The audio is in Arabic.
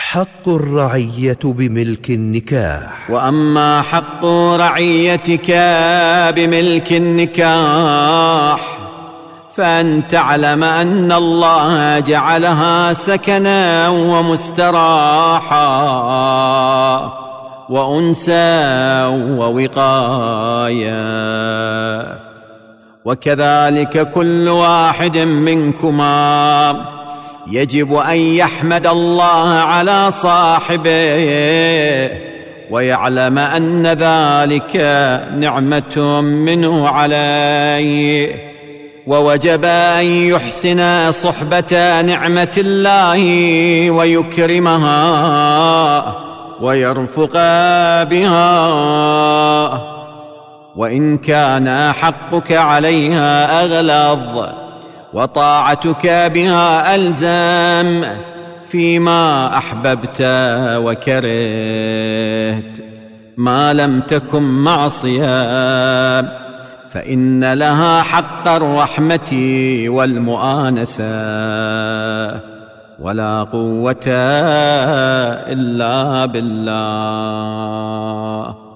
حق الرعية بملك النكاح. وأما حق رعيتك بملك النكاح فأن تعلم أن الله جعلها سكنا ومستراحا وأنسا ووقايا، وكذلك كل واحد منكما يجب أن يحمد الله على صاحبه ويعلم أن ذلك نعمة منه عليه، ووجب أن يحسن صحبة نعمة الله ويكرمها ويرفق بها، وإن كان حقك عليها أغلظ وطاعتك بها ألزم فيما أحببت وكرهت ما لم تكن معصية، فإن لها حق الرحمة والمؤانسة، ولا قوة إلا بالله.